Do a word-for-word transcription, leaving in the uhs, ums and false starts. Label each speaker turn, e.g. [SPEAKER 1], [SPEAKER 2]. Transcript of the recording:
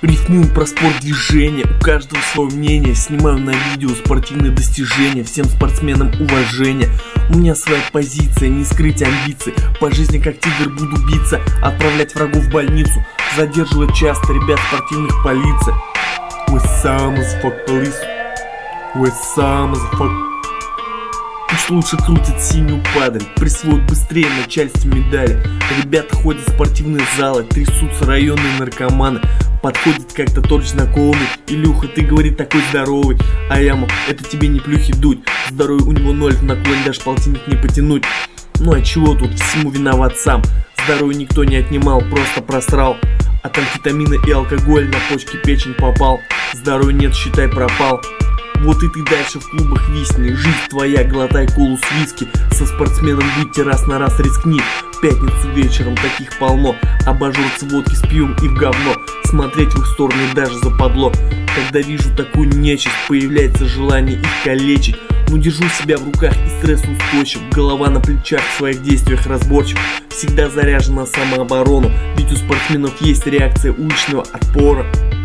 [SPEAKER 1] Рифмую про спорт движения, у каждого свое мнение. Снимаю на видео спортивные достижения, всем спортсменам уважение. У меня своя позиция, не скрыть амбиции. По жизни как тигр буду биться, отправлять врагов в больницу, задерживать часто ребят спортивных полиция. Westside motherfuck police, Westside motherfuck. Пусть лучше крутят синюю падаль, присвоят быстрее начальству медали. Ребята ходят в спортивные залы, трясутся районные наркоманы. Подходит как-то тот знакомый: Илюха, ты, говорит, такой здоровый. А я ему: это тебе не плюхи дуть. Здоровье у него ноль, в наклоне даже полтинник не потянуть. Ну а чего тут, всему виноват сам. Здоровье никто не отнимал, просто просрал. От амфетамина и алкоголя на почки, печень попал. Здоровья нет, считай, пропал. Вот и ты дальше в клубах висни, жизнь твоя, глотай колу с виски. Со спортсменом выйти раз на раз рискни. В пятницу вечером таких полно, обожрутся водки с пивом и в говно. Смотреть в их сторону даже западло. Когда вижу такую нечисть, появляется желание их калечить. Но держу себя в руках и стресс устойчив. Голова на плечах, в своих действиях разборчив. Всегда заряжен на самооборону, ведь у спортсменов есть реакция уличного отпора.